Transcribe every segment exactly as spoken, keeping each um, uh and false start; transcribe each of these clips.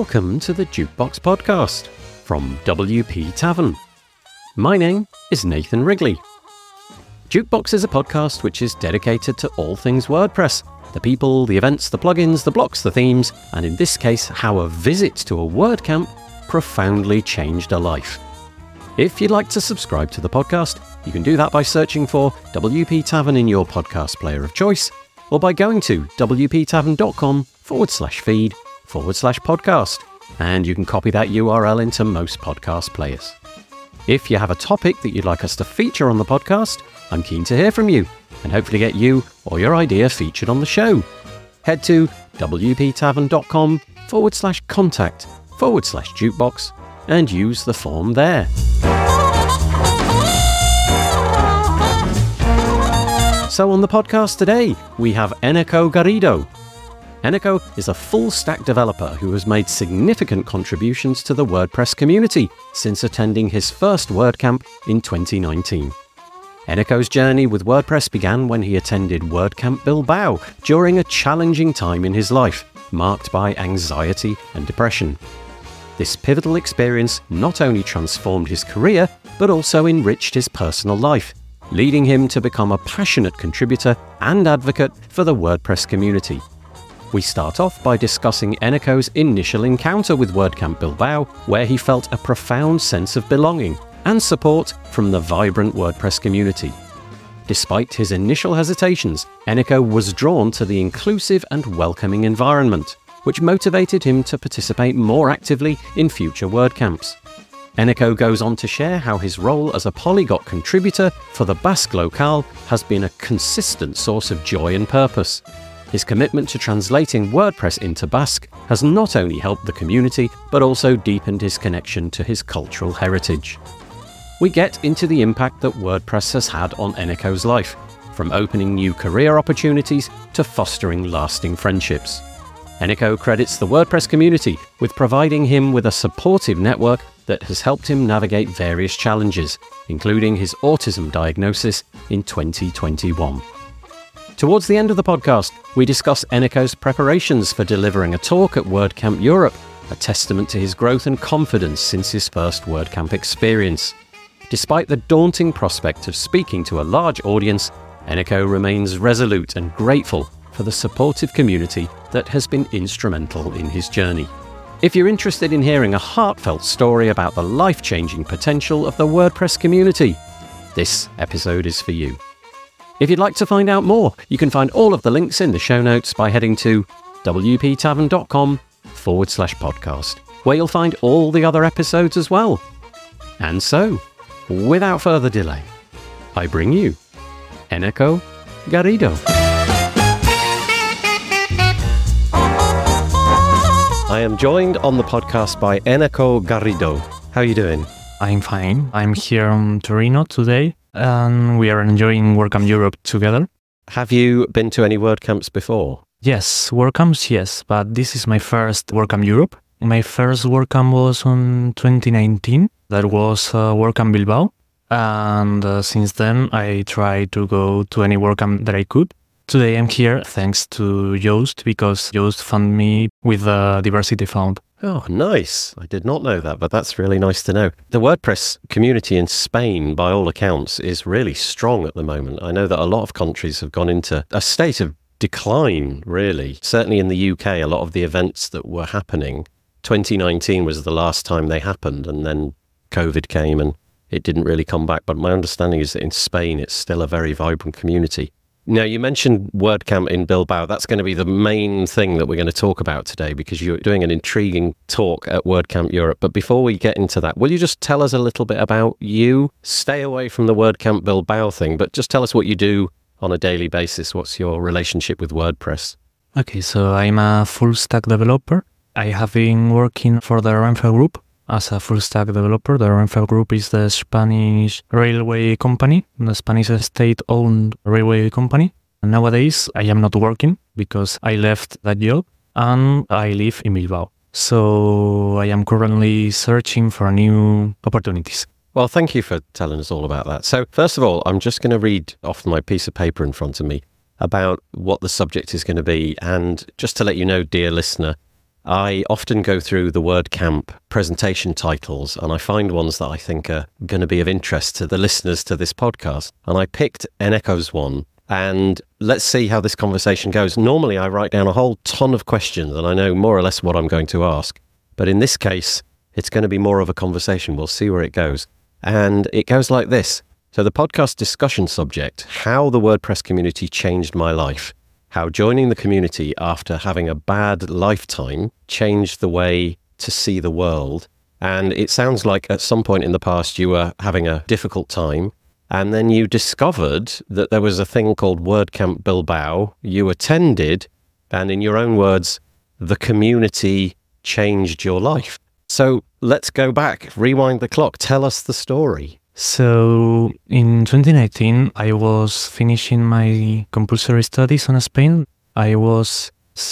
Welcome to the Jukebox Podcast from W P Tavern. My name is Nathan Wrigley. Jukebox is a podcast which is dedicated to all things WordPress, the people, the events, the plugins, the blocks, the themes, and in this case, how a visit to a WordCamp profoundly changed a life. If you'd like to subscribe to the podcast, you can do that by searching for W P Tavern in your podcast player of choice, or by going to wptavern.com forward slash feed forward slash podcast, and you can copy that U R L into most podcast players. If you have a topic that you'd like us to feature on the podcast, I'm keen to hear from you, and hopefully get you or your idea featured on the show. Head to wptavern.com forward slash contact forward slash jukebox and use the form there. So on the podcast today, we have Eneko Garrido. Eneko is a full-stack developer who has made significant contributions to the WordPress community since attending his first WordCamp in twenty nineteen. Eneko's journey with WordPress began when he attended WordCamp Bilbao during a challenging time in his life, marked by anxiety and depression. This pivotal experience not only transformed his career, but also enriched his personal life, leading him to become a passionate contributor and advocate for the WordPress community. We start off by discussing Eneko's initial encounter with WordCamp Bilbao, where he felt a profound sense of belonging and support from the vibrant WordPress community. Despite his initial hesitations, Eneko was drawn to the inclusive and welcoming environment, which motivated him to participate more actively in future WordCamps. Eneko goes on to share how his role as a polyglot contributor for the Basque locale has been a consistent source of joy and purpose. His commitment to translating WordPress into Basque has not only helped the community, but also deepened his connection to his cultural heritage. We get into the impact that WordPress has had on Eneko's life, from opening new career opportunities to fostering lasting friendships. Eneko credits the WordPress community with providing him with a supportive network that has helped him navigate various challenges, including his autism diagnosis in twenty twenty-one. Towards the end of the podcast, we discuss Eneko's preparations for delivering a talk at WordCamp Europe, a testament to his growth and confidence since his first WordCamp experience. Despite the daunting prospect of speaking to a large audience, Eneko remains resolute and grateful for the supportive community that has been instrumental in his journey. If you're interested in hearing a heartfelt story about the life-changing potential of the WordPress community, this episode is for you. If you'd like to find out more, you can find all of the links in the show notes by heading to wptavern.com forward slash podcast, where you'll find all the other episodes as well. And so, without further delay, I bring you Eneko Garrido. I am joined on the podcast by Eneko Garrido. How are you doing? I'm fine. I'm here in Torino today, and we are enjoying WordCamp Europe together. Have you been to any WordCamps before? Yes, WordCamps, yes, but this is my first WordCamp Europe. My first WordCamp was in twenty nineteen. That was uh, WordCamp Bilbao, and uh, since then I tried to go to any WordCamp that I could. Today I'm here thanks to Yoast, because Yoast funded me with the Diversity Fund. Oh, nice. I did not know that, but that's really nice to know. The WordPress community in Spain, by all accounts, is really strong at the moment. I know that a lot of countries have gone into a state of decline, really. Certainly in the U K, a lot of the events that were happening, twenty nineteen was the last time they happened, and then COVID came and it didn't really come back. But my understanding is that in Spain, it's still a very vibrant community. Now, you mentioned WordCamp in Bilbao. That's going to be the main thing that we're going to talk about today, because you're doing an intriguing talk at WordCamp Europe. But before we get into that, will you just tell us a little bit about you? Stay away from the WordCamp Bilbao thing, but just tell us what you do on a daily basis. What's your relationship with WordPress? Okay, so I'm a full-stack developer. I have been working for the Renfe Group as a full-stack developer. The Renfe Group is the Spanish railway company, the Spanish state-owned railway company. And nowadays, I am not working because I left that job and I live in Bilbao. So I am currently searching for new opportunities. Well, thank you for telling us all about that. So first of all, I'm just going to read off my piece of paper in front of me about what the subject is going to be. And just to let you know, dear listener, I often go through the WordCamp presentation titles and I find ones that I think are going to be of interest to the listeners to this podcast. And I picked Eneco's one. And let's see how this conversation goes. Normally, I write down a whole ton of questions and I know more or less what I'm going to ask. But in this case, it's going to be more of a conversation. We'll see where it goes. And it goes like this. So the podcast discussion subject, how the WordPress community changed my life. How joining the community after having a bad lifetime changed the way to see the world. And it sounds like at some point in the past you were having a difficult time. And then you discovered that there was a thing called WordCamp Bilbao. You attended, and in your own words, the community changed your life. So let's go back, rewind the clock. Tell us the story. So in twenty nineteen, I was finishing my compulsory studies in Spain. I was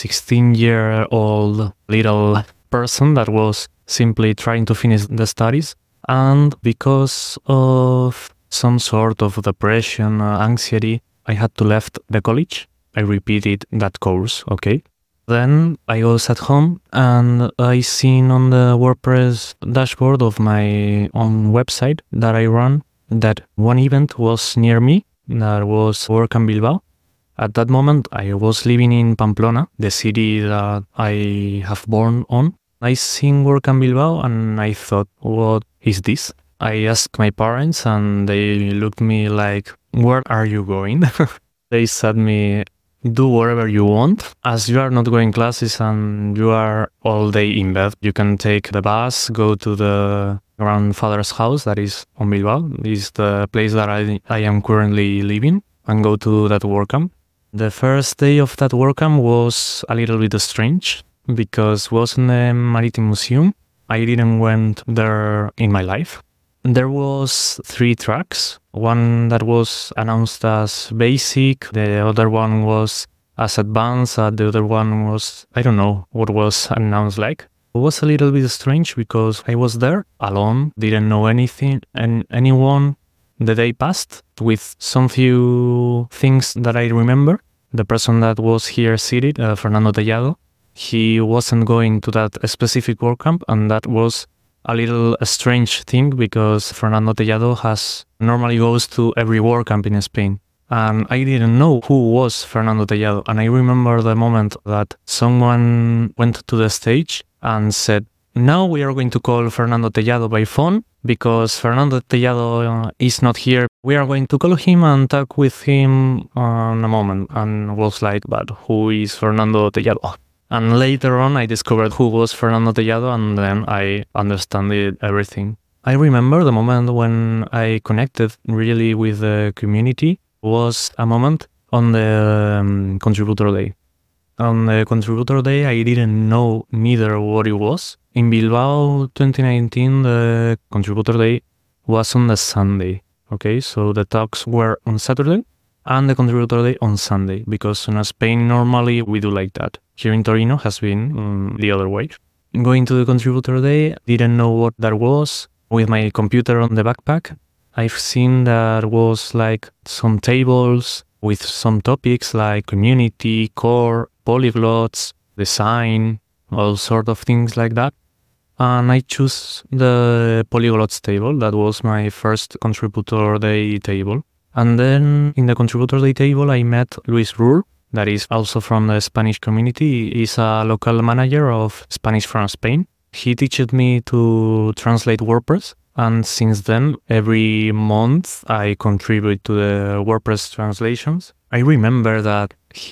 sixteen-year-old little person that was simply trying to finish the studies. And because of some sort of depression, uh, anxiety, I had to left the college. I repeated that course, okay? Then I was at home and I seen on the WordPress dashboard of my own website that I run that one event was near me, that was WordCamp Bilbao. At that moment, I was living in Pamplona, the city that I have born on. I seen WordCamp Bilbao and I thought, what is this? I asked my parents and they looked me like, where are you going? They said me, do whatever you want. As you are not going classes and you are all day in bed, you can take the bus, go to the grandfather's house that is on Bilbao. This is the place that I, I am currently living, and go to that WordCamp. The first day of that WordCamp was a little bit strange because it was in the Maritime Museum. I didn't went there in my life. There was three tracks. One that was announced as basic, the other one was as advanced, and the other one was, I don't know what was announced like. It was a little bit strange because I was there alone, didn't know anything and anyone. The day passed with some few things that I remember. The person that was here seated, uh, Fernando Tellado, he wasn't going to that specific WordCamp, and that was a little a strange thing because Fernando Tellado has normally goes to every WordCamp in Spain. And I didn't know who was Fernando Tellado. And I remember the moment that someone went to the stage and said, now we are going to call Fernando Tellado by phone because Fernando Tellado uh, is not here. We are going to call him and talk with him in a moment. And was like, but who is Fernando Tellado? And later on, I discovered who was Fernando Tellado, and then I understood everything. I remember the moment when I connected really with the community was a moment on the um, Contributor Day. On the Contributor Day, I didn't know neither what it was. In Bilbao twenty nineteen, the Contributor Day was on the Sunday. Okay, so the talks were on Saturday and the Contributor Day on Sunday, because in Spain normally we do like that. Here in Torino has been um, the other way. Going to the Contributor Day, didn't know what that was. With my computer on the backpack, I've seen that was like some tables with some topics like community, core, polyglots, design, all sort of things like that. And I chose the polyglots table. That was my first Contributor Day table. And then in the Contributor Day table, I met Luis Ruhr, that is also from the Spanish community. He's a local manager of Spanish from Spain. He taught me to translate WordPress. And since then, every month, I contribute to the WordPress translations. I remember that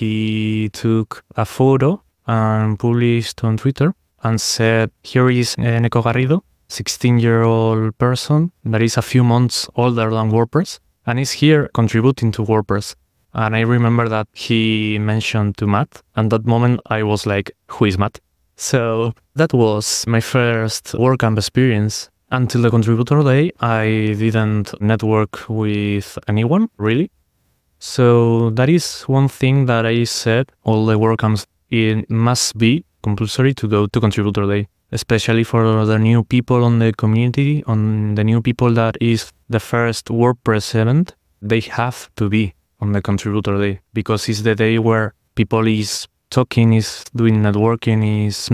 he took a photo and published on Twitter and said, here is Eneco Garrido, sixteen-year-old person that is a few months older than WordPress, and is here contributing to WordPress. And I remember that he mentioned to Matt, and that moment I was like, who is Matt? So that was my first WordCamp experience. Until the Contributor Day, I didn't network with anyone, really. So that is one thing that I said, all the WordCamps, it must be compulsory to go to Contributor Day, especially for the new people on the community, on the new people that is the first WordPress event. They have to be on the Contributor Day because it's the day where people is talking, is doing networking, is not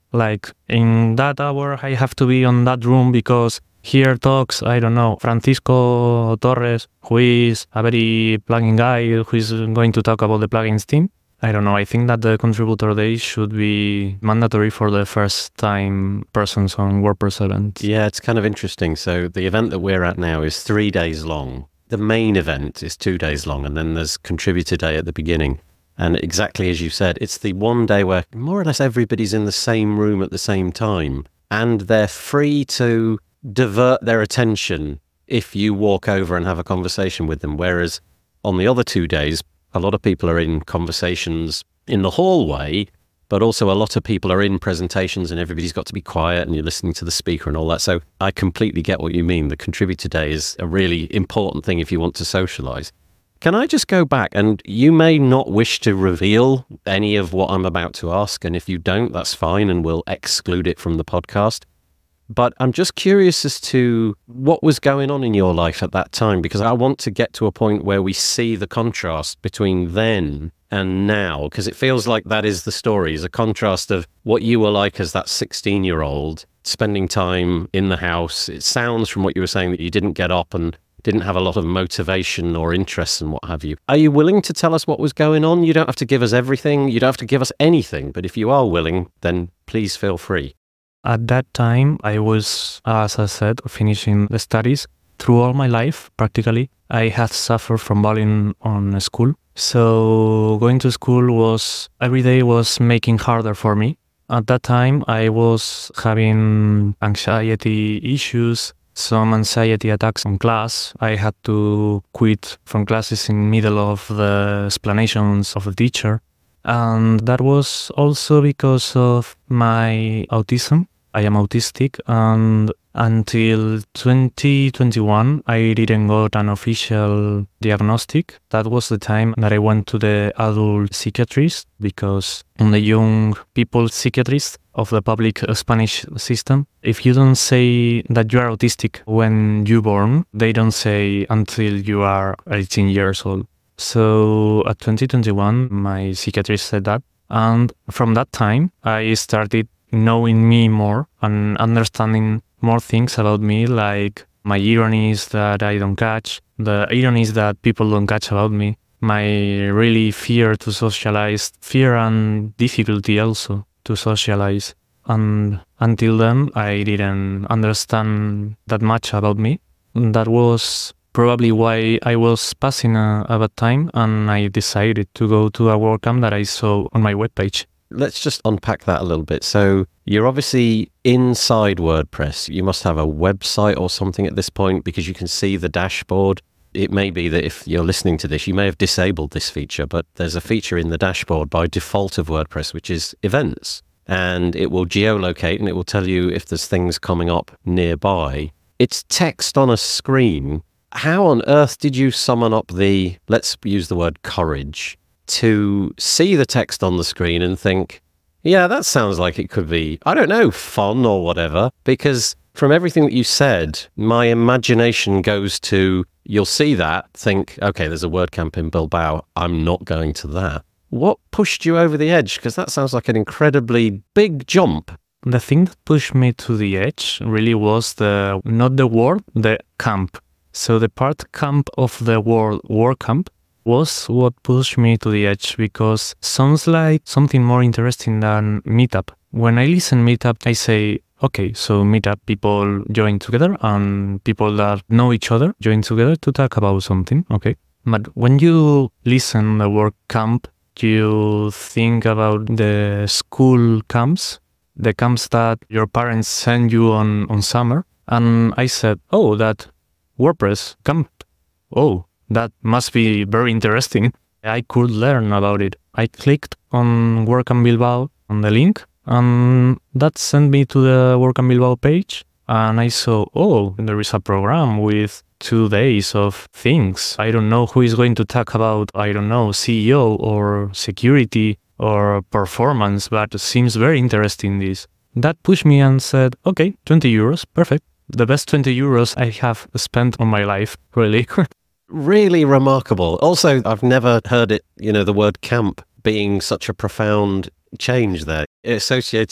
Like in that hour, I have to be on that room because here talks, I don't know, Francisco Torres, who is a very plugin guy who is going to talk about the plugins team. I don't know. I think that the contributor day should be mandatory for the first time persons on WordPress events. Yeah, it's kind of interesting. So the event that we're at now is three days long. The main event is two days long, and then there's contributor day at the beginning. And exactly as you said, it's the one day where more or less everybody's in the same room at the same time, and they're free to divert their attention if you walk over and have a conversation with them. Whereas on the other two days, a lot of people are in conversations in the hallway, but also a lot of people are in presentations and everybody's got to be quiet and you're listening to the speaker and all that. So I completely get what you mean. The contributor day is a really important thing if you want to socialize. Can I just go back? And you may not wish to reveal any of what I'm about to ask. And if you don't, that's fine, and we'll exclude it from the podcast. But I'm just curious as to what was going on in your life at that time, because I want to get to a point where we see the contrast between then and now, because it feels like that is the story, is a contrast of what you were like as that sixteen-year-old, spending time in the house. It sounds from what you were saying that you didn't get up and didn't have a lot of motivation or interest and what have you. Are you willing to tell us what was going on? You don't have to give us everything. You don't have to give us anything. But if you are willing, then please feel free. At that time, I was, as I said, finishing the studies. Through all my life, practically, I had suffered from bullying on school. So going to school was, every day was making harder for me. At that time, I was having anxiety issues, some anxiety attacks in class. I had to quit from classes in the middle of the explanations of the teacher. And that was also because of my autism. I am autistic, and until twenty twenty-one, I didn't got an official diagnostic. That was the time that I went to the adult psychiatrist, because on the young people psychiatrist of the public Spanish system, if you don't say that you are autistic when you're born, they don't say until you are eighteen years old. So at twenty twenty-one, my psychiatrist said that. And from that time, I started knowing me more and understanding more things about me, like my ironies that I don't catch, the ironies that people don't catch about me, my really fear to socialize, fear and difficulty also to socialize. And until then, I didn't understand that much about me. That was probably why I was passing a, a bad time, and I decided to go to a WordCamp that I saw on my webpage. Let's just unpack that a little bit. So you're obviously inside WordPress. You must have a website or something at this point, because you can see the dashboard. It may be that if you're listening to this, you may have disabled this feature, but there's a feature in the dashboard by default of WordPress, which is events. And it will geolocate and it will tell you if there's things coming up nearby. It's text on a screen. How on earth did you summon up the, let's use the word courage, to see the text on the screen and think, yeah, that sounds like it could be, I don't know, fun or whatever? Because from everything that you said, my imagination goes to, you'll see that, think, okay, there's a WordCamp in Bilbao, I'm not going to that. What pushed you over the edge? Because that sounds like an incredibly big jump. The thing that pushed me to the edge really was the, not the word, the camp. So the part camp of the word WordCamp was what pushed me to the edge, because sounds like something more interesting than Meetup. When I listen Meetup, I say, okay, so Meetup, people join together and people that know each other join together to talk about something, okay? But when you listen the word camp, you think about the school camps, the camps that your parents send you on, on summer. And I said, oh, that WordPress camp, oh, that must be very interesting. I could learn about it. I clicked on WordCamp Bilbao on the link, and that sent me to the WordCamp Bilbao page. And I saw, oh, there is a program with two days of things. I don't know who is going to talk about, I don't know, C E O or security or performance, but it seems very interesting this. That pushed me and said, okay, twenty euros, perfect. The best twenty euros I have spent on my life, really. Really remarkable. Also, I've never heard it, you know, the word camp being such a profound change there. It associated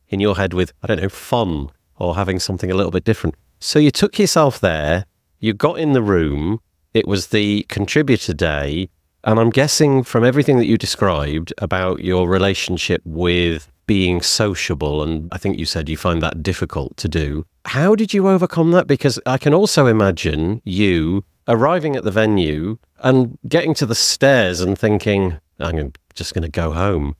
in your head with, I don't know, fun or having something a little bit different. So you took yourself there, you got in the room, it was the contributor day, and I'm guessing from everything that you described about your relationship with being sociable, and I think you said you find that difficult to do. How did you overcome that? Because I can also imagine you arriving at the venue and getting to the stairs and thinking, I'm just going to go home.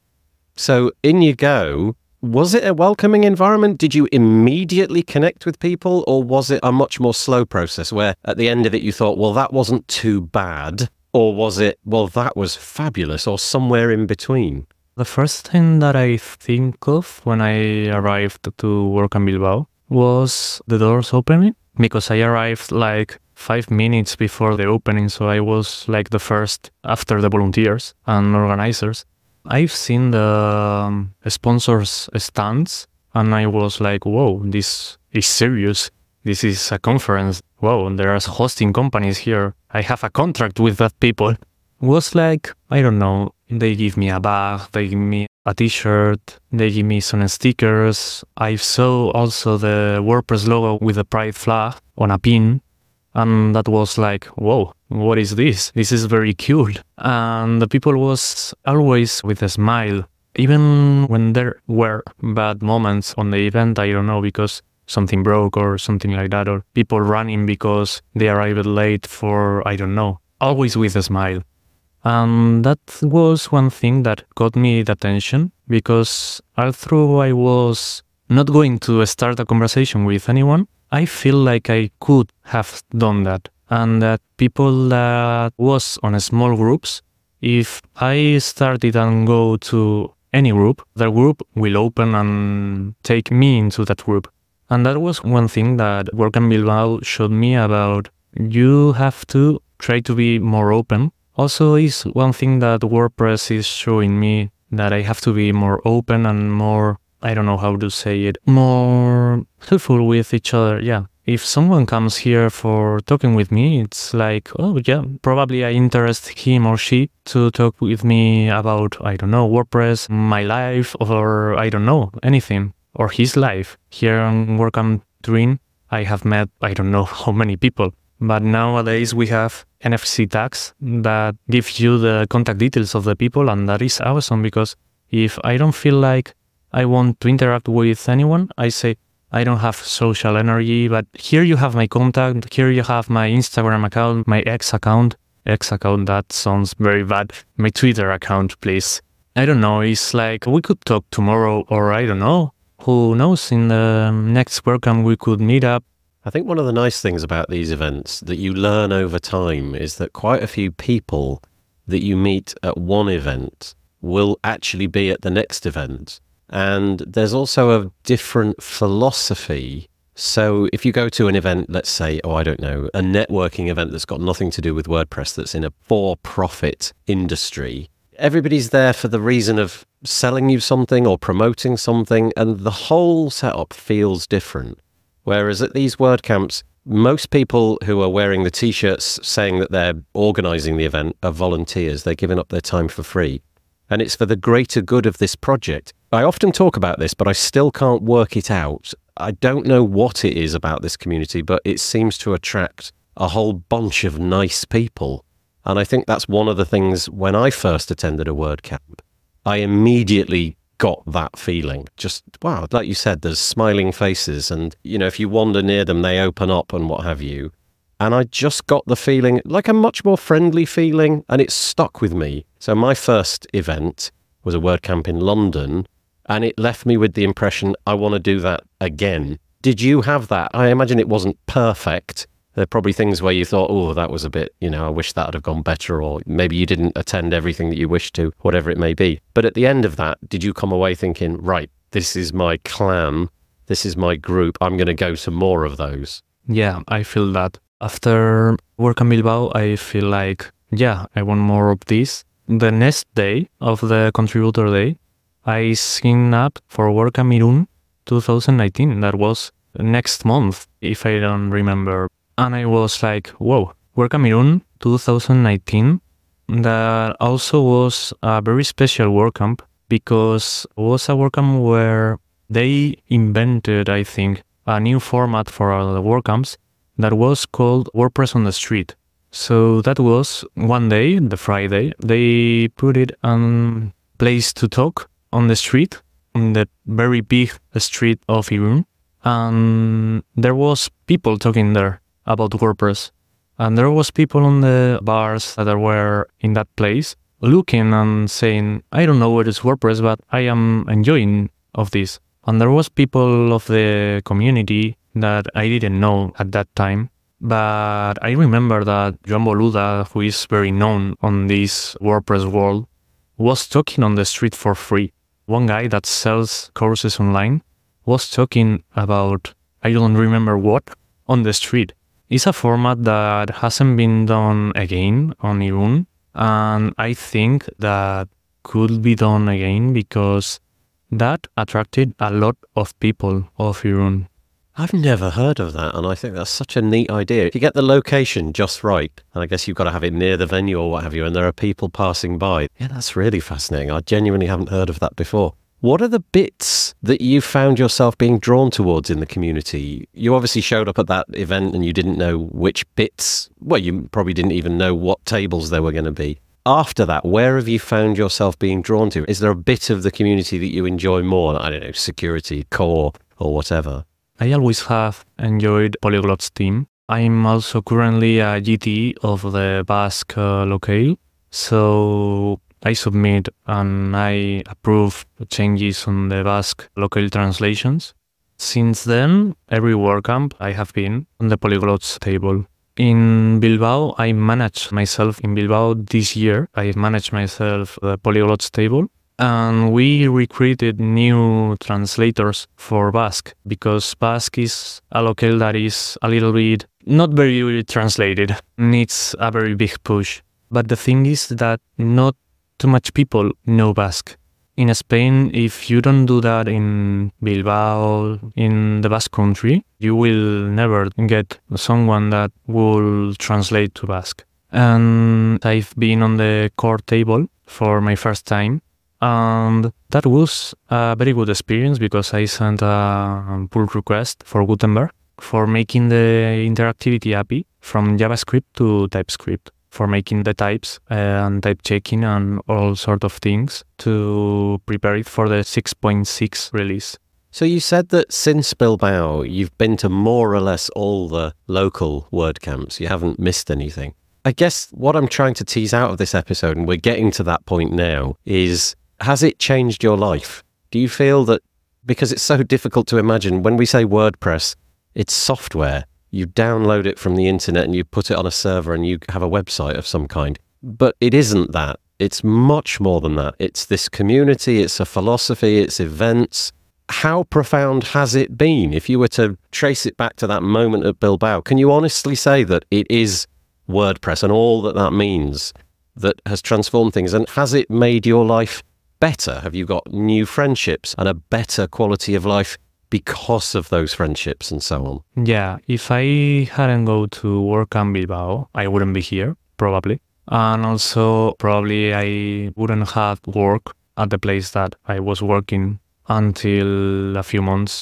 So in you go. Was it a welcoming environment? Did you immediately connect with people, or was it a much more slow process where at the end of it you thought, well, that wasn't too bad? Or was it, well, that was fabulous, or somewhere in between? The first thing that I think of when I arrived to WordCamp Bilbao was the doors opening, because I arrived like five minutes before the opening, so I was like the first after the volunteers and organizers. I've seen the um, sponsors' stands, and I was like, whoa, this is serious. This is a conference. Whoa, there are hosting companies here. I have a contract with that people. It was like, I don't know, they give me a bag, they give me a t-shirt, they give me some stickers. I saw also the WordPress logo with the pride flag on a pin. And that was like, whoa, what is this? This is very cool. And the people was always with a smile. Even when there were bad moments on the event, I don't know, because something broke or something like that, or people running because they arrived late for, I don't know, always with a smile. And that was one thing that got me the attention, because although I was not going to start a conversation with anyone, I feel like I could have done that, and that people that was on small groups, if I started and go to any group, the group will open and take me into that group. And that was one thing that WordCamp Bilbao showed me about. You have to try to be more open. Also is one thing that WordPress is showing me, that I have to be more open and more, I don't know how to say it, more helpful with each other. Yeah. If someone comes here for talking with me, it's like, oh yeah, probably I interest him or she to talk with me about, I don't know, WordPress, my life, or I don't know, anything, or his life. Here on WordCamp Turin, I have met, I don't know how many people, but nowadays we have N F C tags that give you the contact details of the people, and that is awesome, because if I don't feel like I want to interact with anyone, I say, I don't have social energy, but here you have my contact, here you have my Instagram account, my X account. X account, that sounds very bad. My Twitter account, please. I don't know, it's like we could talk tomorrow, or I don't know. Who knows, in the next WordCamp we could meet up. I think one of the nice things about these events that you learn over time is that quite a few people that you meet at one event will actually be at the next event. And there's also a different philosophy. So if you go to an event, let's say, oh, I don't know, a networking event that's got nothing to do with WordPress, that's in a for-profit industry, everybody's there for the reason of selling you something or promoting something, and the whole setup feels different. Whereas at these WordCamps, most people who are wearing the t-shirts saying that they're organizing the event are volunteers. They're giving up their time for free. And it's for the greater good of this project. I often talk about this, but I still can't work it out. I don't know what it is about this community, but it seems to attract a whole bunch of nice people. And I think that's one of the things when I first attended a WordCamp, I immediately got that feeling. Just, wow, like you said, there's smiling faces, and, you know, if you wander near them, they open up and what have you. And I just got the feeling, like a much more friendly feeling, and it stuck with me. So my first event was a WordCamp in London, and it left me with the impression I want to do that again. Did you have that? I imagine it wasn't perfect. There are probably things where you thought, oh, that was a bit, you know, I wish that had have gone better, or maybe you didn't attend everything that you wished to, whatever it may be. But at the end of that, did you come away thinking, right, this is my clan, this is my group, I'm going to go to more of those? Yeah, I feel that. After WordCamp Bilbao, I feel like, yeah, I want more of this. The next day of the contributor day, I signed up for WordCamp Irún twenty nineteen. That was next month, if I don't remember. And I was like, whoa, WordCamp Irún twenty nineteen. That also was a very special WordCamp, because it was a WordCamp where they invented, I think, a new format for the WordCamps that was called WordPress on the Street. So that was one day, the Friday, they put it on place to talk on the street, on the very big street of Irún. And there was people talking there about WordPress. And there was people on the bars that were in that place looking and saying, I don't know what is WordPress, but I am enjoying of this. And there was people of the community that I didn't know at that time. But I remember that Joan Boluda, who is very known on this WordPress world, was talking on the street for free. One guy that sells courses online was talking about, I don't remember what, on the street. It's a format that hasn't been done again on Irún, and I think that could be done again because that attracted a lot of people of Irún. I've never heard of that, and I think that's such a neat idea. If you get the location just right, and I guess you've got to have it near the venue or what have you, and there are people passing by, yeah, that's really fascinating. I genuinely haven't heard of that before. What are the bits that you found yourself being drawn towards in the community? You obviously showed up at that event and you didn't know which bits, well, you probably didn't even know what tables there were going to be. After that, where have you found yourself being drawn to? Is there a bit of the community that you enjoy more? I don't know, security, core, or whatever. I always have enjoyed Polyglot's team. I'm also currently a G T of the Basque uh, locale, so I submit and I approve changes on the Basque local translations. Since then, every WordCamp I have been on the Polyglots table. In Bilbao, I managed myself in Bilbao this year. I managed myself the Polyglots table. And we recruited new translators for Basque because Basque is a locale that is a little bit not very translated, needs a very big push. But the thing is that not too much people know Basque. In Spain, if you don't do that in Bilbao, in the Basque country, you will never get someone that will translate to Basque. And I've been on the core table for my first time. And that was a very good experience because I sent a pull request for Gutenberg for making the interactivity A P I from JavaScript to TypeScript, for making the types and type checking and all sort of things to prepare it for the six point six release. So you said that since Bilbao, you've been to more or less all the local WordCamps. You haven't missed anything. I guess what I'm trying to tease out of this episode, and we're getting to that point now, is has it changed your life? Do you feel that, because it's so difficult to imagine, when we say WordPress, it's software. You download it from the internet and you put it on a server and you have a website of some kind. But it isn't that. It's much more than that. It's this community, it's a philosophy, it's events. How profound has it been? If you were to trace it back to that moment at Bilbao, can you honestly say that it is WordPress and all that that means that has transformed things? And has it made your life better? Have you got new friendships and a better quality of life because of those friendships and so on? Yeah, if I hadn't go to WordCamp Bilbao, I wouldn't be here, probably. And also, probably I wouldn't have worked at the place that I was working until a few months.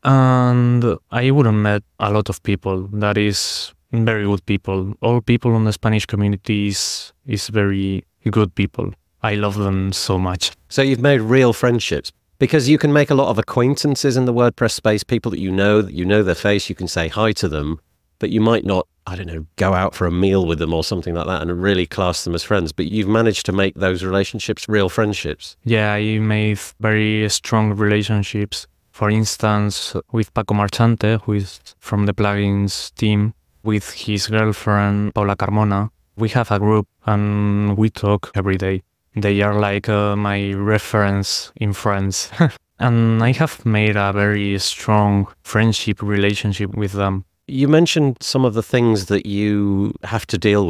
And I wouldn't met a lot of people. That is very good people. All people in the Spanish community is, is very good people. I love them so much. So you've made real friendships, because you can make a lot of acquaintances in the WordPress space, people that you know, that you know their face, you can say hi to them, but you might not, I don't know, go out for a meal with them or something like that and really class them as friends. But you've managed to make those relationships real friendships. Yeah, I made very strong relationships. For instance, with Paco Marchante, who is from the plugins team, with his girlfriend, Paula Carmona. We have a group and we talk every day. They are like uh, my reference in friends. And I have made a very strong friendship relationship with them. You mentioned some of the things that you have to deal with.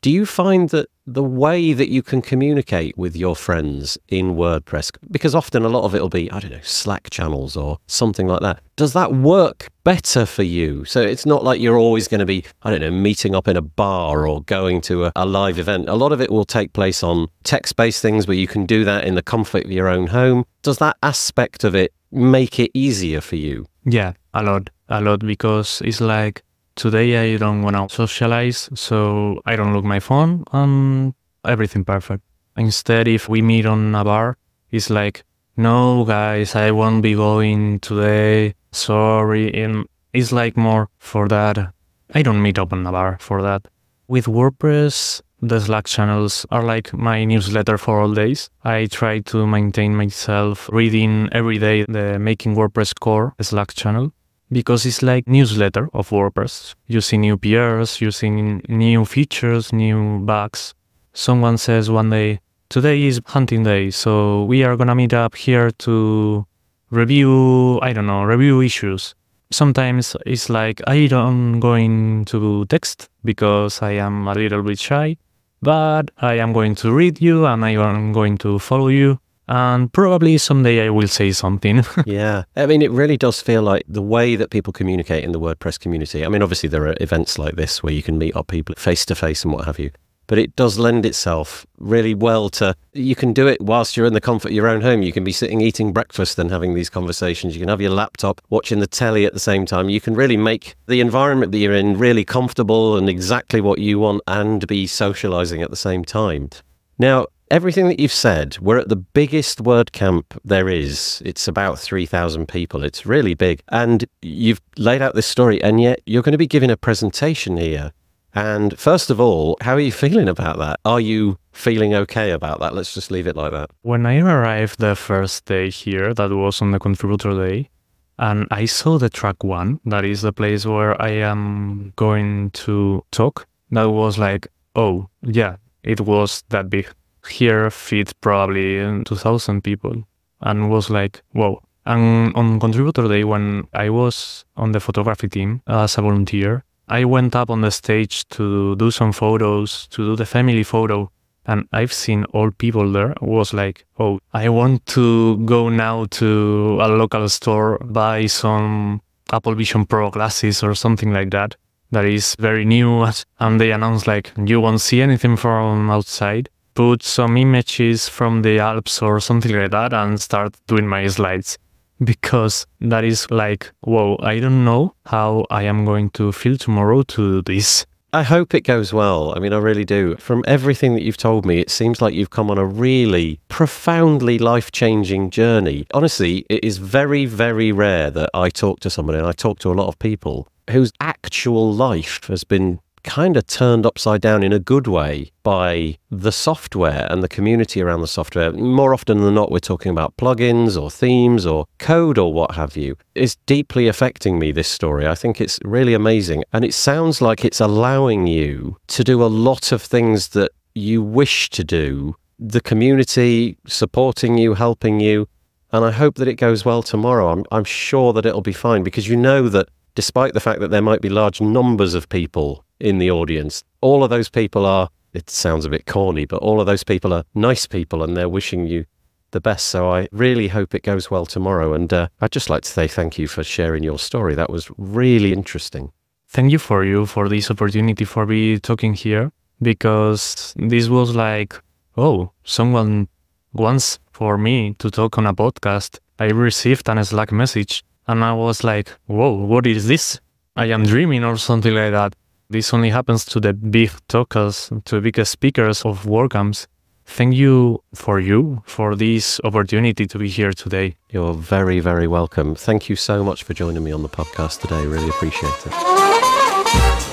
Do you find that the way that you can communicate with your friends in WordPress, because often a lot of it will be, I don't know, Slack channels or something like that, does that work better for you? So it's not like you're always going to be, I don't know, meeting up in a bar or going to a, a live event. A lot of it will take place on text-based things where you can do that in the comfort of your own home. Does that aspect of it make it easier for you? Yeah, a lot, a lot, because it's like, today I don't want to socialize, so I don't look my phone and everything perfect. Instead, if we meet on a bar, it's like, no guys, I won't be going today, sorry. And it's like more for that. I don't meet up on a bar for that. With WordPress, the Slack channels are like my newsletter for all days. I try to maintain myself reading every day the Making WordPress Core Slack channel, because it's like newsletter of WordPress. You see new P Rs, you see new features, new bugs. Someone says one day, today is hunting day, so we are gonna meet up here to review, I don't know, review issues. Sometimes it's like, I don't going to text because I am a little bit shy, but I am going to read you and I am going to follow you. And probably someday I will say something. Yeah. I mean, it really does feel like the way that people communicate in the WordPress community. I mean, obviously there are events like this where you can meet up people face to face and what have you. But it does lend itself really well to, you can do it whilst you're in the comfort of your own home. You can be sitting eating breakfast and having these conversations. You can have your laptop watching the telly at the same time. You can really make the environment that you're in really comfortable and exactly what you want and be socializing at the same time. Now, everything that you've said, we're at the biggest WordCamp there is. It's about three thousand people. It's really big. And you've laid out this story, and yet you're going to be giving a presentation here. And first of all, how are you feeling about that? Are you feeling okay about that? Let's just leave it like that. When I arrived the first day here, that was on the contributor day, and I saw the track one, that is the place where I am going to talk, that was like, oh, yeah, it was that big. Here fit probably two thousand people, and was like, whoa. And on contributor day, when I was on the photography team as a volunteer, I went up on the stage to do some photos, to do the family photo, and I've seen all people there. It was like, oh, I want to go now to a local store, buy some Apple Vision Pro glasses or something like that. That is very new. And they announced like, you won't see anything from outside. Put some images from the Alps or something like that and start doing my slides. Because that is like, whoa, I don't know how I am going to feel tomorrow to do this. I hope it goes well. I mean, I really do. From everything that you've told me, it seems like you've come on a really profoundly life-changing journey. Honestly, it is very, very rare that I talk to somebody, and I talk to a lot of people, whose actual life has been kind of turned upside down in a good way by the software and the community around the software. More often than not, we're talking about plugins or themes or code or what have you. It's deeply affecting me, this story. I think it's really amazing. And it sounds like it's allowing you to do a lot of things that you wish to do. The community supporting you, helping you. And I hope that it goes well tomorrow. I'm, I'm sure that it'll be fine, because you know that despite the fact that there might be large numbers of people in the audience, all of those people are, it sounds a bit corny, but all of those people are nice people and they're wishing you the best. So I really hope it goes well tomorrow. And uh, I'd just like to say thank you for sharing your story. That was really interesting. Thank you for you for this opportunity for me talking here, because this was like, oh, someone wants for me to talk on a podcast. I received a Slack message and I was like, whoa, what is this? I am dreaming or something like that. This only happens to the big talkers, to the biggest speakers of WordCamps. Thank you for you, for this opportunity to be here today. You're very, very welcome. Thank you so much for joining me on the podcast today. Really appreciate it.